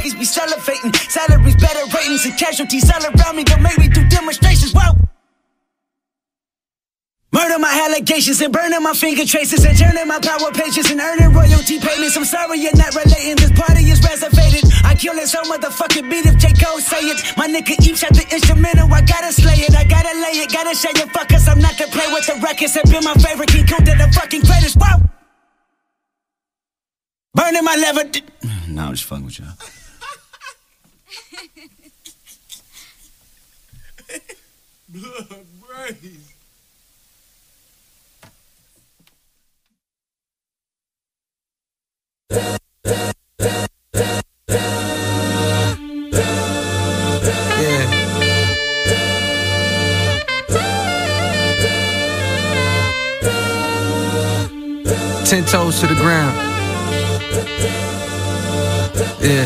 Motherfuckers be salivating. Salaries, better ratings, and casualties all around me. Don't make me do demonstrations. Whoa. Murder my allegations and burning my finger traces and turning my power pages and earning royalty payments. I'm sorry you're not relating, this party is reservated. I kill this whole motherfucking beat if J. Cole say it. My nigga each shot the instrumental, I gotta slay it. I gotta lay it, gotta show you fuckers I'm not to play with. The records have been my favorite, King Kunta the fucking greatest. Whoa! Burning my lever. Nah, I'm just fucking with y'all. Blood brains. Ten toes to the ground. Yeah.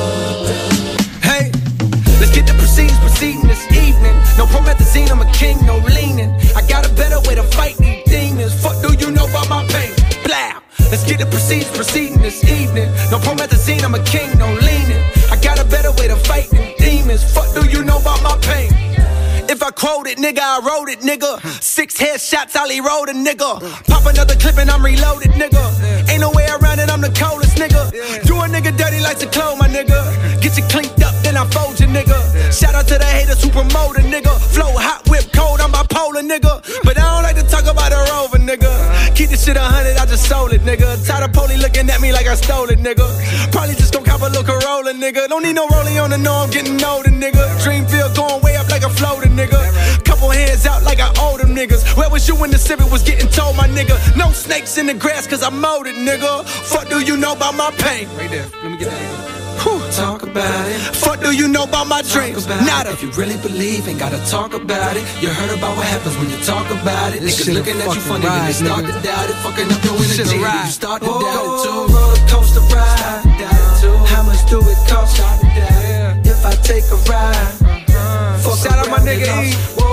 Hey, let's get the proceedings proceeding this evening. No promethazine, I'm a king, no leaning. I got a better way to fight these demons. Fuck do you know about my pain? Blah. Let's get the proceedings proceeding this evening. No promethazine, I'm a king, no leaning. I got a better way to fight these demons. Fuck do you know about my pain? If I quote it, nigga, I wrote it, nigga. 6 headshots, Ollie wrote a nigga. Pop another clip and I'm reloaded, nigga. Ain't no way around it, I'm the coldest, nigga. Do a nigga dirty like to clone, my nigga. Get you cleaned up, then I fold you, nigga. Shout out to the haters who promote a nigga. Flow hot, whip cold, I'm bipolar, nigga. But I don't like to talk about a rover, nigga. Keep this shit 100, I just sold it, nigga. Tired of Poli looking at me like I stole it, nigga. Probably just gon' cop a little Corolla, nigga. Don't need no rollie on the know I'm getting older, nigga. Dreamfield going way up like a floater, nigga. Couple hands out like I owe them niggas. Where was you when the Civic was getting told, my nigga? No snakes in the grass cause I mowed it, nigga. Fuck do you know about my pain? Right there, let me get that. Talk about it. Fuck do you know about my dreams? Nada. If you really believe, ain't gotta talk about it. You heard about what happens when you talk about it. Niggas looking at you funny, then they start to doubt it. Fucking up your energy, you start to doubt it too. Roller coaster ride, how much do it cost? If I take a ride. Shout out my nigga E.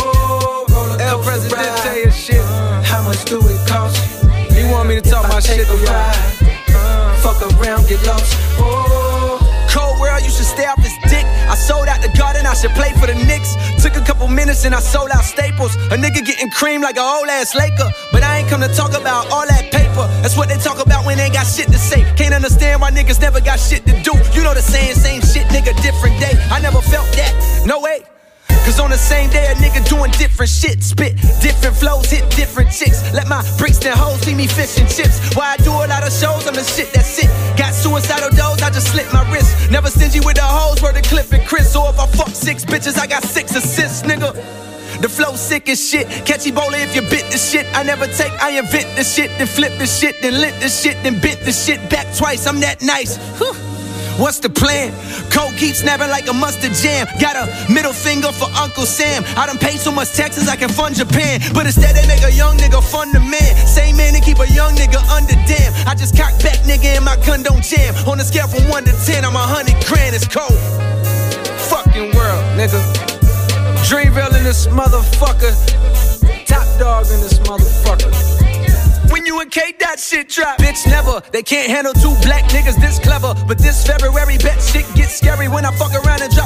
El Presidente and shit. How much do it cost? He want me to talk my shit to y'all. Fuck around, get lost. Cold world, you should stay off his dick. I sold out the garden, I should play for the Knicks. Took a couple minutes and I sold out Staples. A nigga getting cream like a old ass Laker. But I ain't come to talk about all that paper. That's what they talk about when they ain't got shit to say. Can't understand why niggas never got shit to do. You know the saying, same shit, nigga, different day. I never felt that, no way. Cause on the same day a nigga doing different shit. Spit different flows, hit different chicks. Let my bricks and hoes see me fishing chips. Why I do a lot of shows, I'm the shit that's it. Got suicidal doors, I just slit my wrist. Never stingy with the hoes, word the clip and Chris. Or if I fuck 6 bitches, I got 6 assists, nigga. The flow sick as shit. Catch Ebola if you bit the shit. I never take, I invent the shit. Then flip the shit, then lit the shit. Then bit the shit back twice, I'm that nice. What's the plan? Code keeps snapping like a mustard jam. Got a middle finger for Uncle Sam. I done paid so much taxes I can fund Japan. But instead they make a young nigga fund the man. Same man that keep a young nigga under dam. I just cock back nigga and my gun don't jam. On a scale from 1 to 10, I'm 100 grand, it's cold. Fucking world, nigga. Dreamville in this motherfucker. Top dog in this motherfucker. When you and K, that shit drop. Bitch, never. They can't handle 2 black niggas this clever. But this February, bet shit gets scary when I fuck around and drop.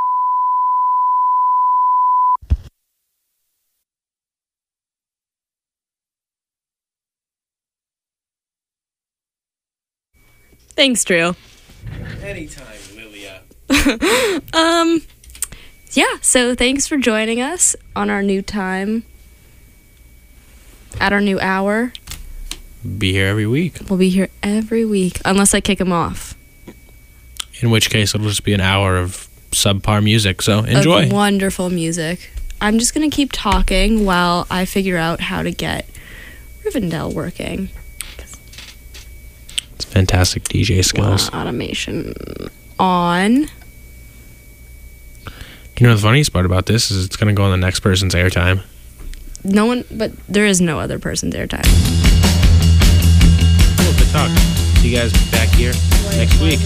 Thanks, Drew. Anytime, Lilia. Yeah, so thanks for joining us on our new time. At our new hour. Be here every week. We'll be here every week, unless I kick him off. In which case, it'll just be an hour of subpar music, so enjoy. Of wonderful music. I'm just going to keep talking while I figure out how to get Rivendell working. It's fantastic DJ skills. Automation on. You know, the funniest part about this is it's going to go on the next person's airtime. No one, but there is no other person's airtime. Cool, good talk. See you guys back here next week.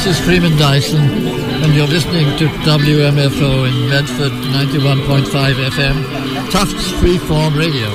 This is Freeman Dyson, and you're listening to WMFO in Medford, 91.5 FM, Tufts Freeform Radio.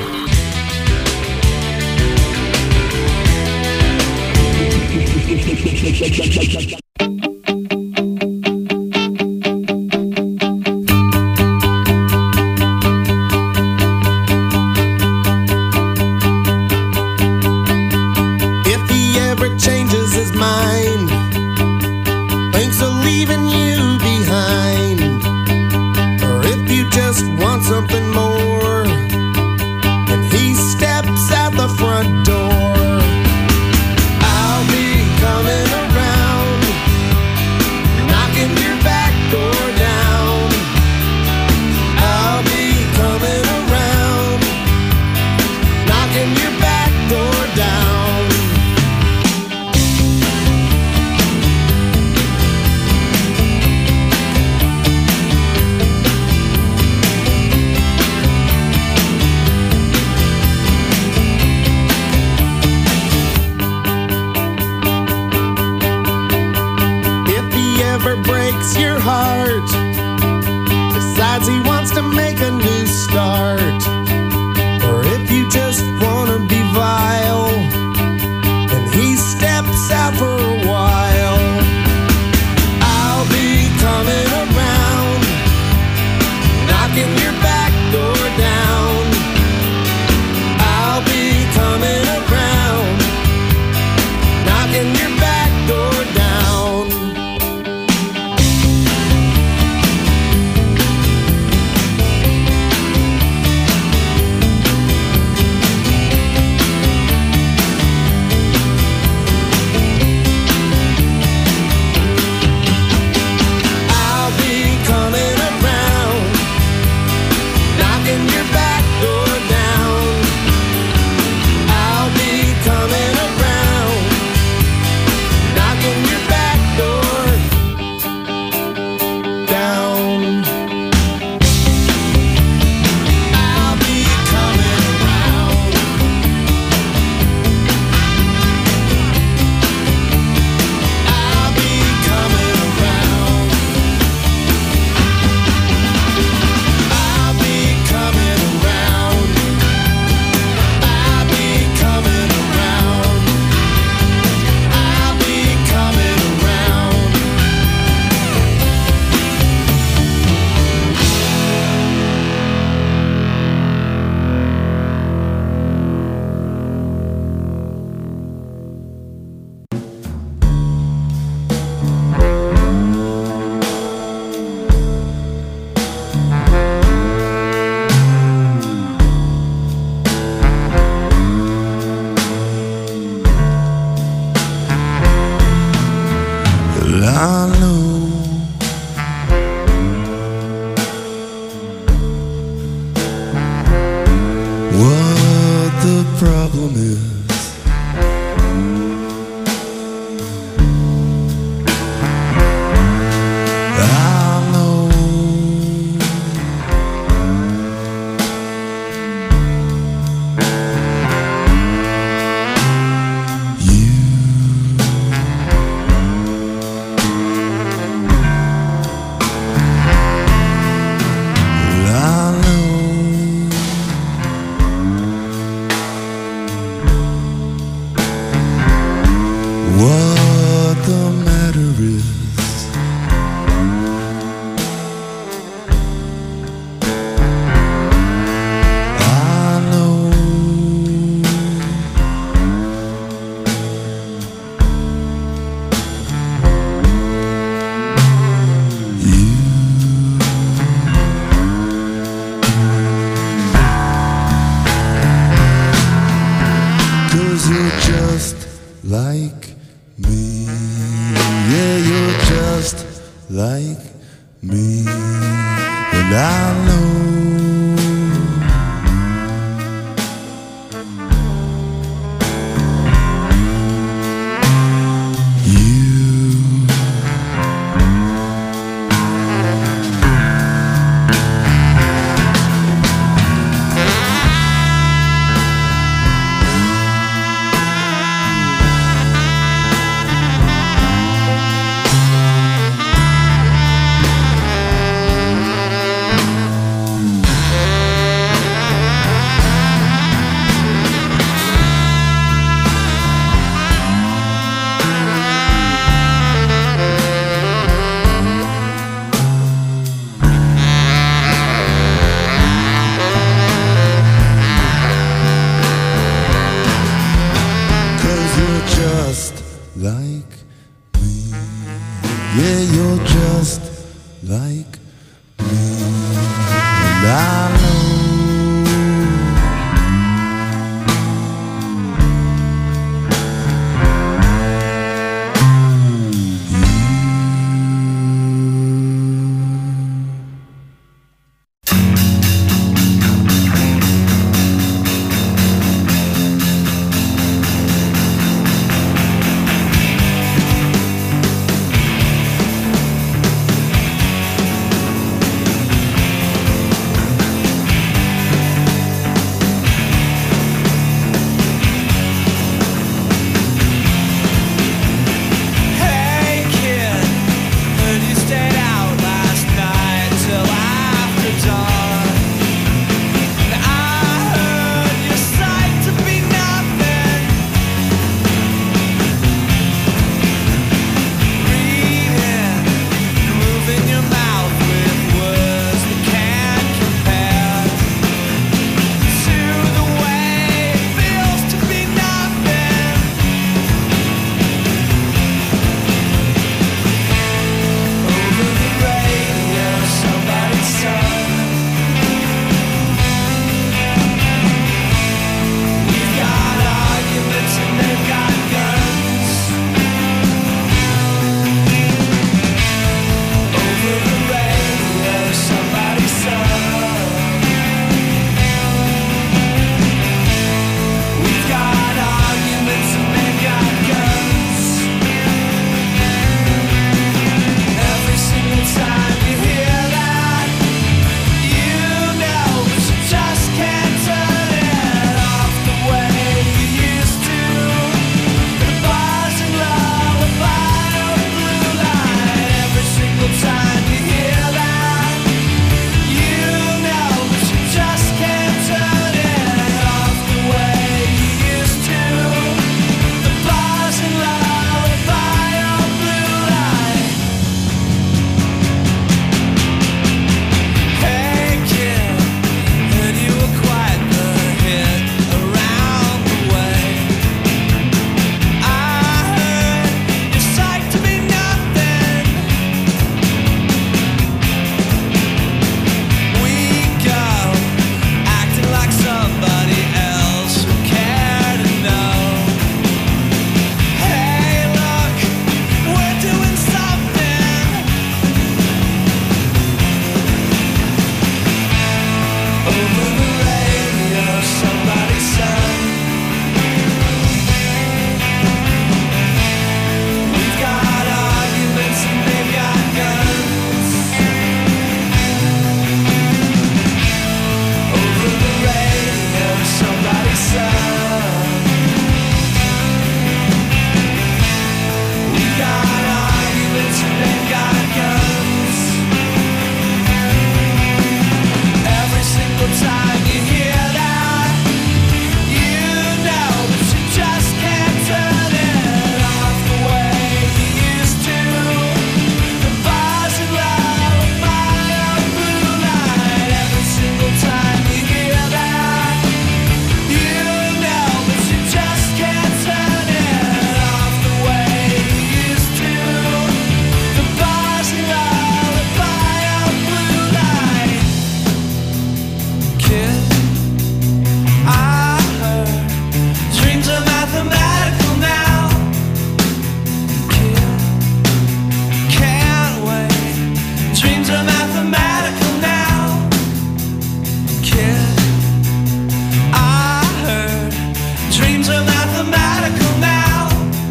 mathematical now.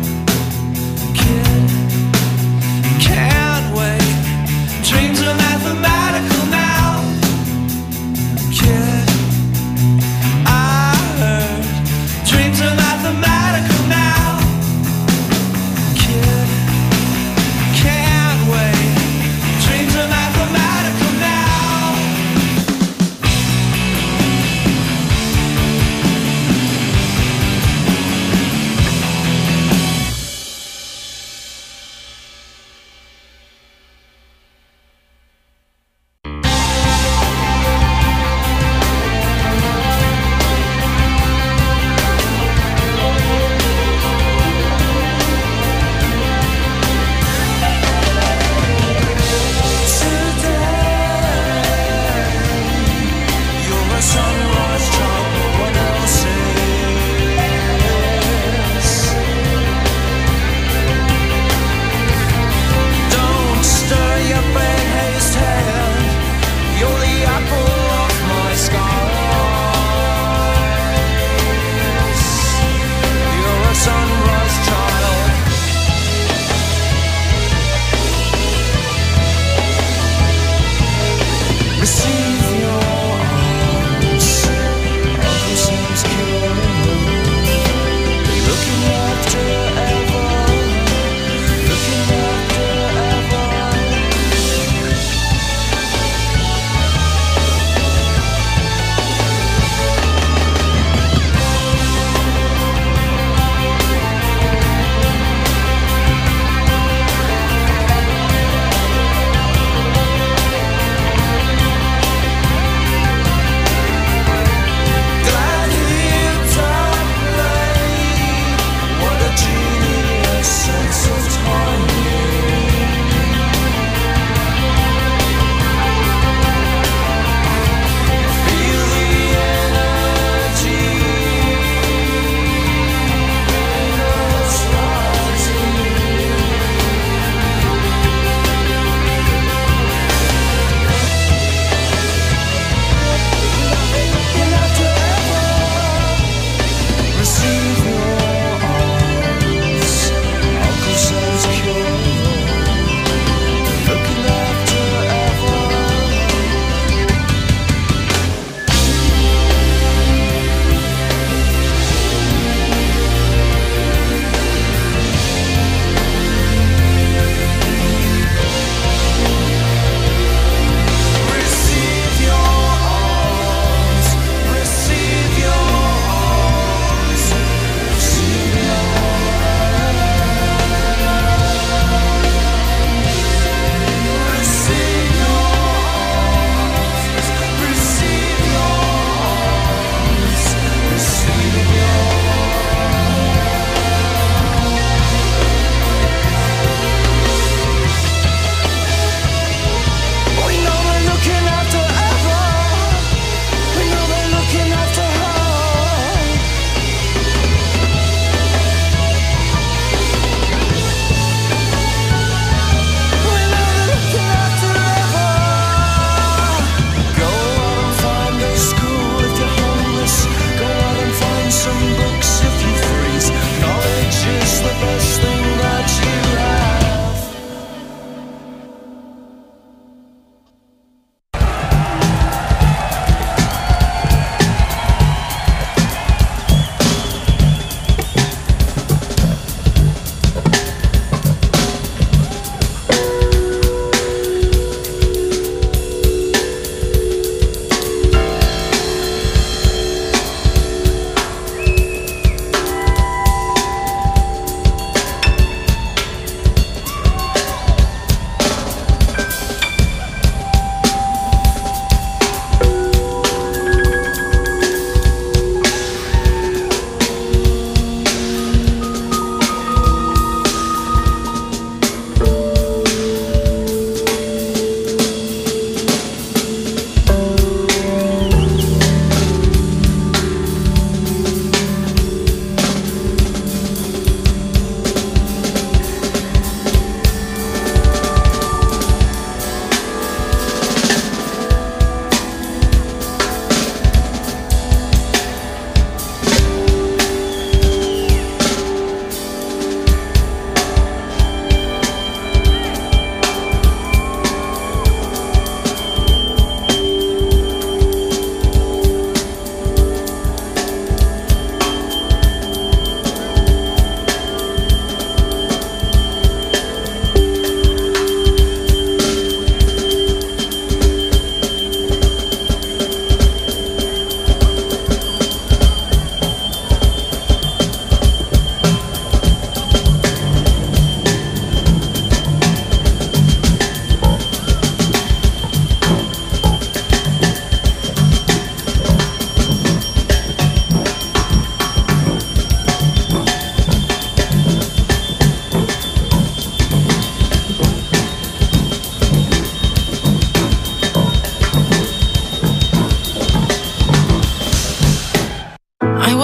Kid, can't wait. Dreams are mathematical now. Kid, I heard. Dreams are mathematical now. Kid, can't wait. Dreams are mathematical now.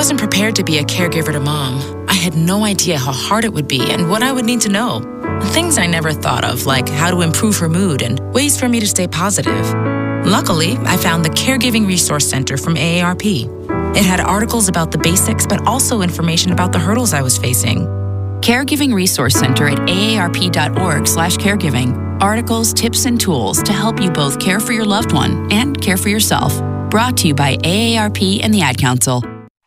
wasn't prepared to be a caregiver to Mom. I had no idea how hard it would be and what I would need to know. Things I never thought of, like how to improve her mood and ways for me to stay positive. Luckily, I found the Caregiving Resource Center from AARP. It had articles about the basics, but also information about the hurdles I was facing. Caregiving Resource Center at aarp.org/caregiving. Articles, tips, and tools to help you both care for your loved one and care for yourself. Brought to you by AARP and the Ad Council.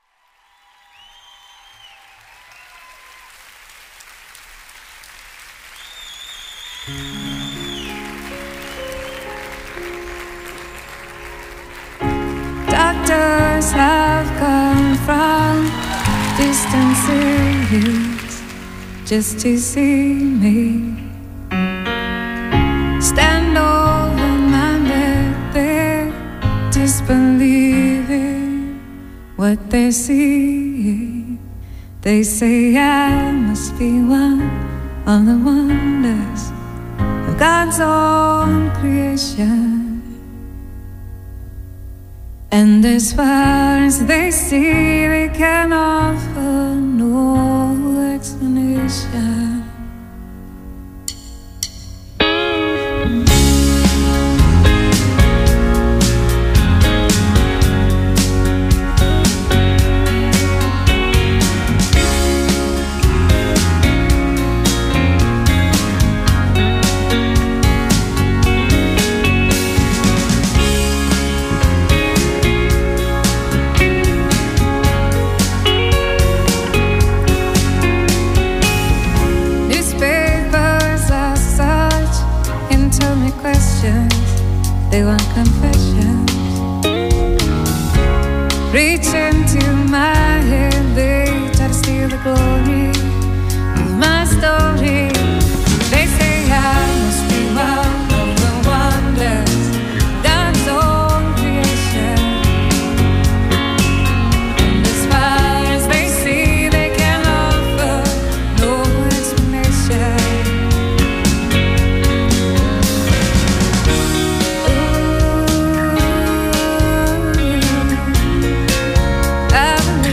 Doctors have come from distant cities just to see me. Stand over my bed, they're disbelieving what they're seeing. They say I must be one of the wonders of God's own creation. And as far as they see, they can offer no explanation. They want confessions. Reach into my head, they try to steal the glory of my story. They say I must be one of the wonders, God's own creation. And as far as they see, they can offer no explanation. I've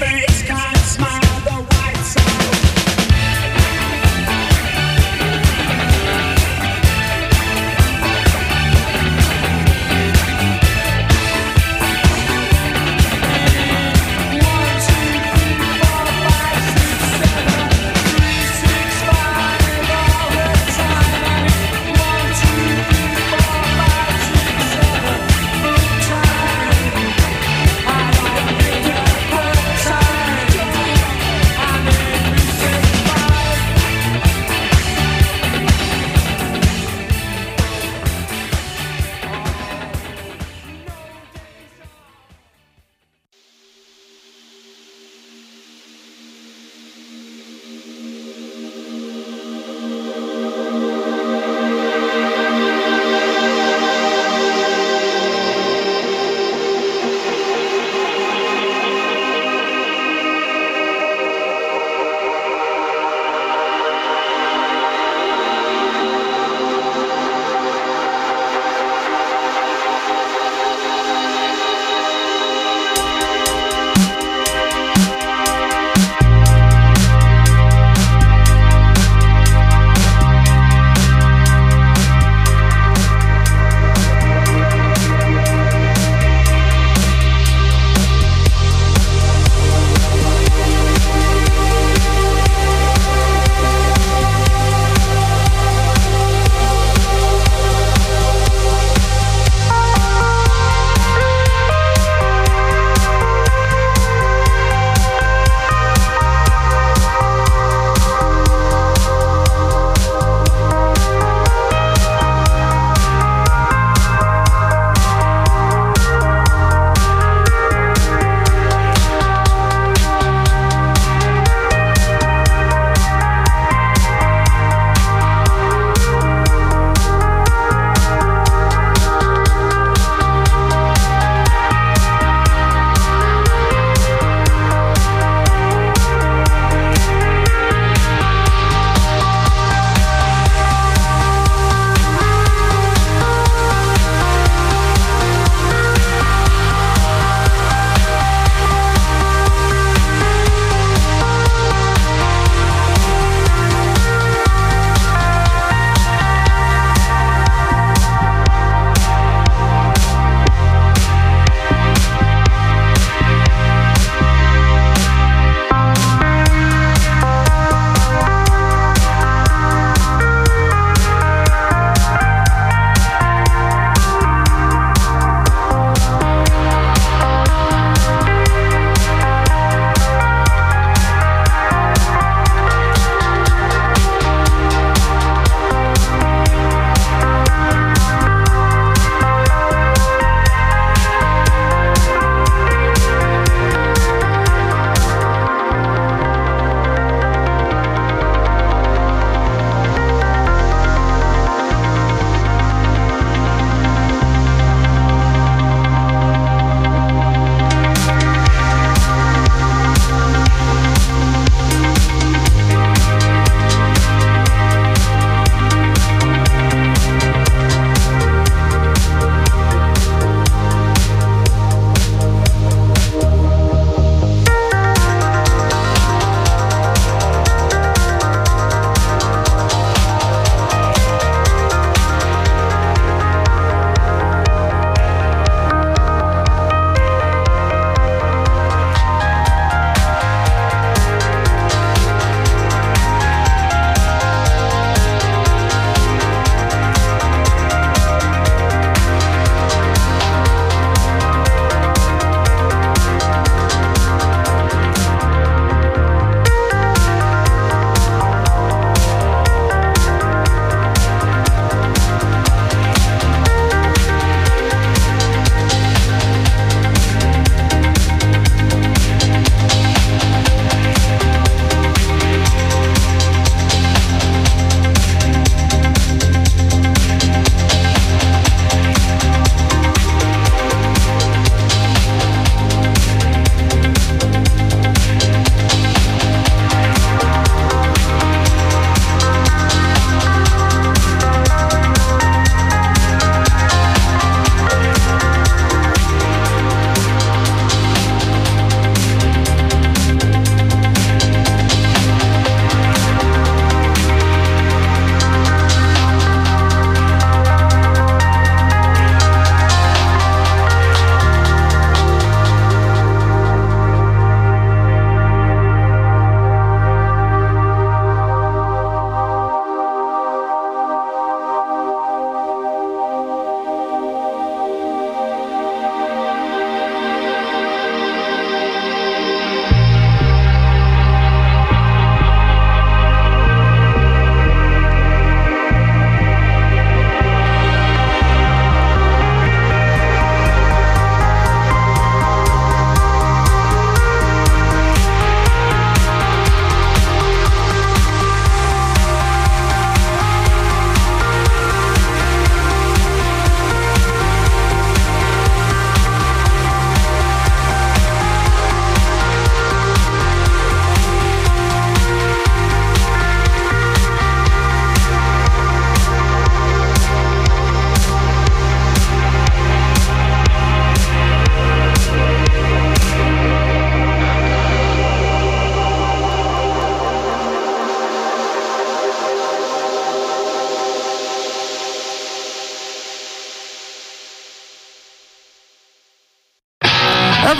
face, can't smile the right side. Time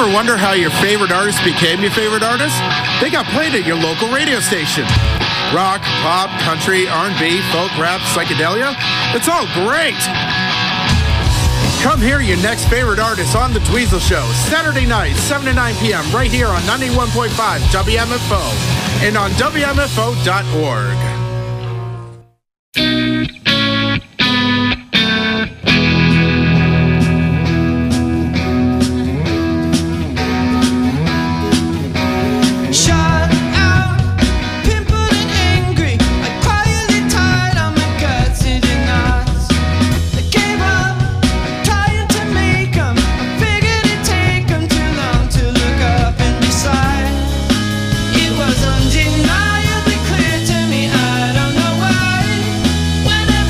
ever wonder how your favorite artist became your favorite artist? They got played at your local radio station. Rock, pop, country, R&B, folk, rap, psychedelia. It's all great. Come hear your next favorite artist on The Dweezil Show, Saturday night, 7 to 9 p.m. right here on 91.5 WMFO and on WMFO.org. Undeniably clear to me, I don't know why. When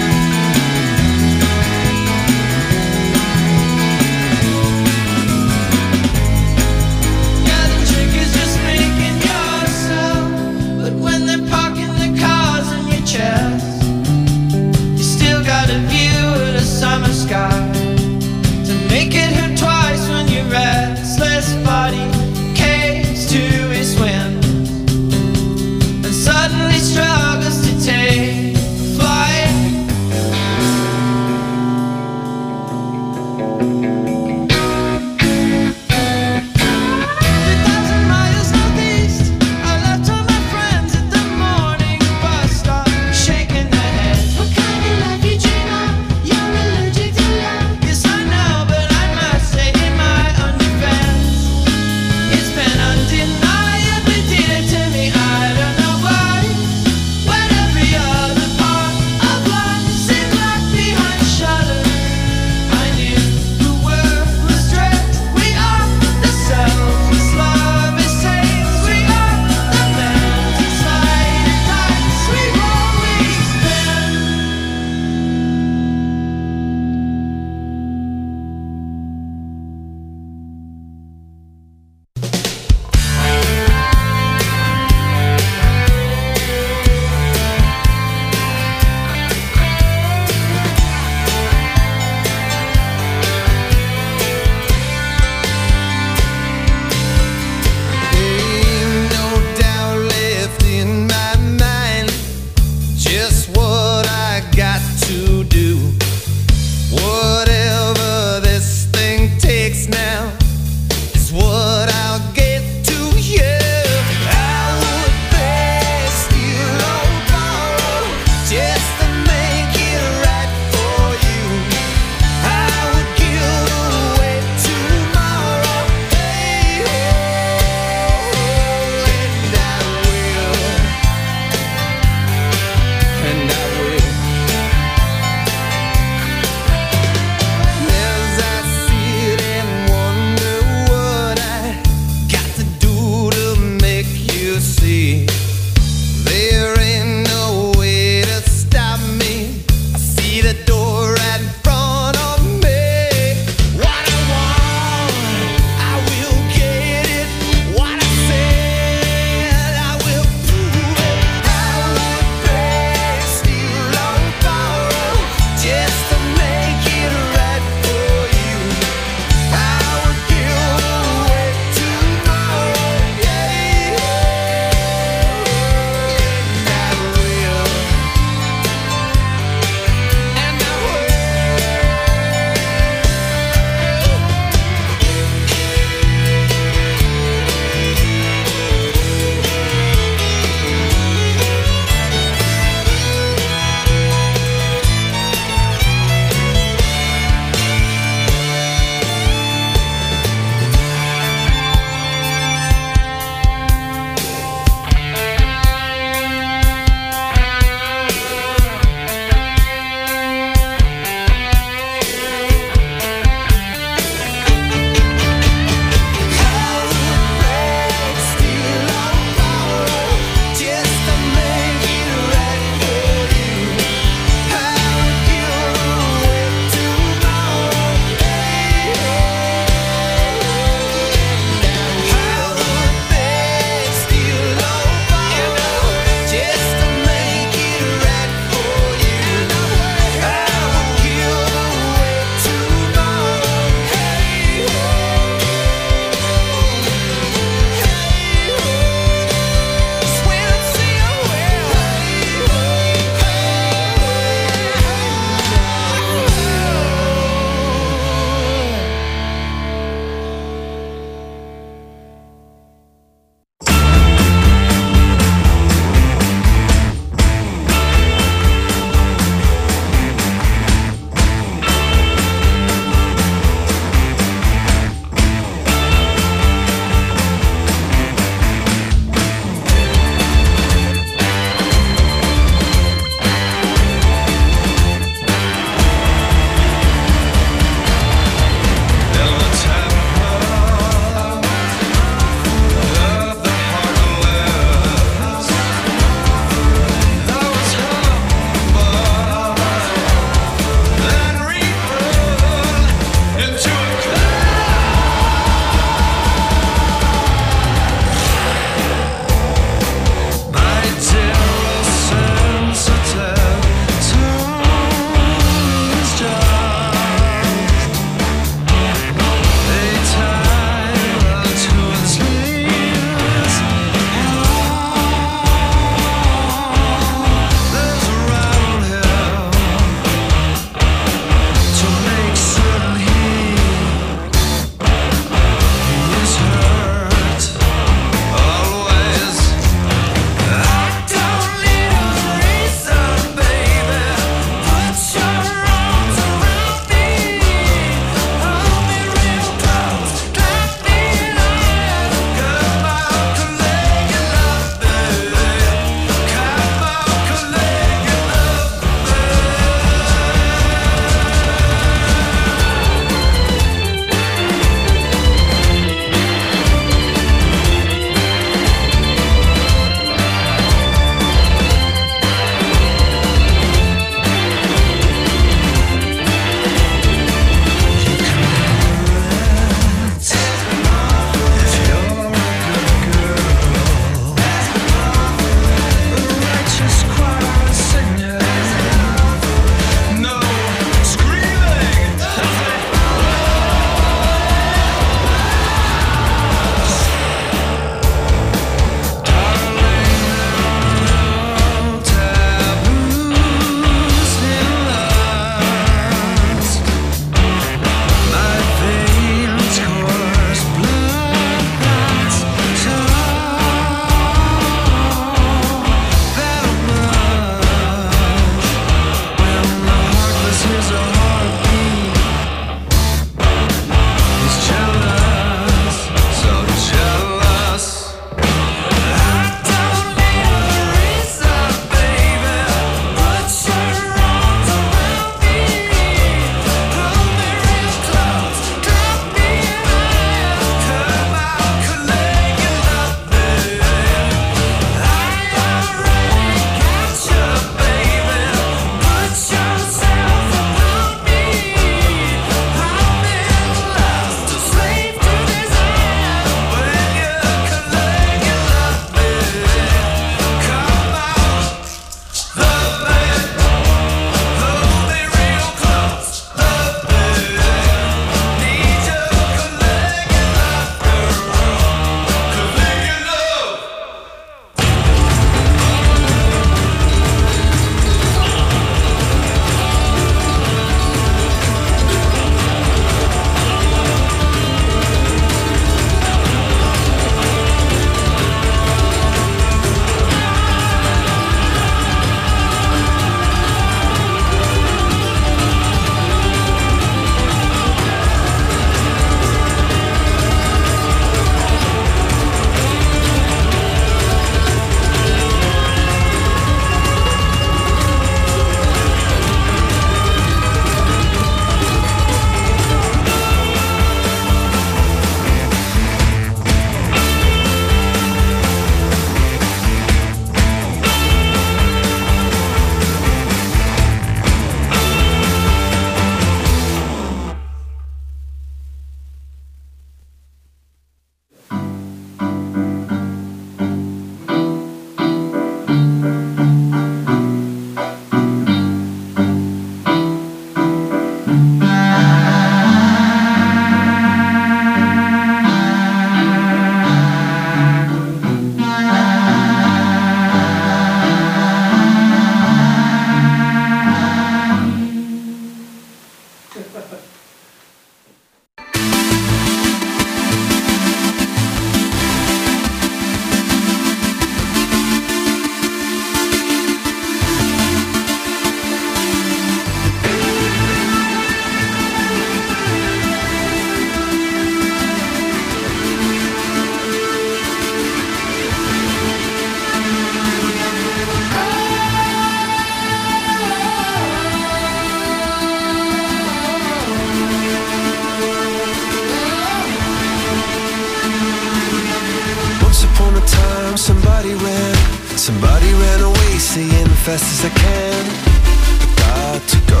Somebody ran away saying fast as I can. I got to go,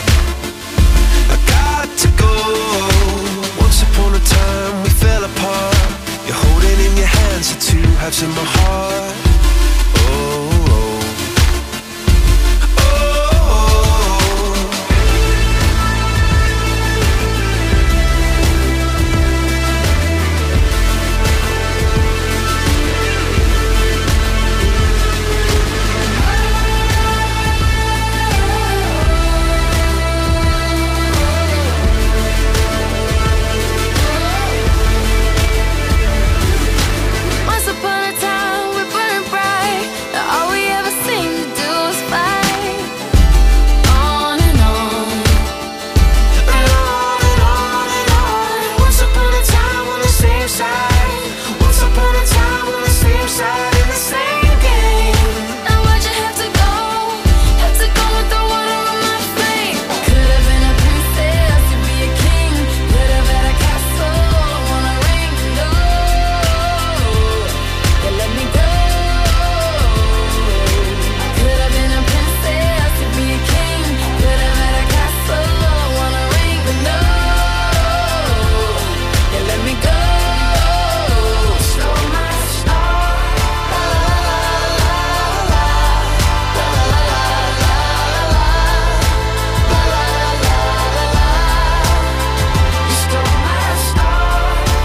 I got to go. Once upon a time we fell apart. You're holding in your hands the two halves of my heart.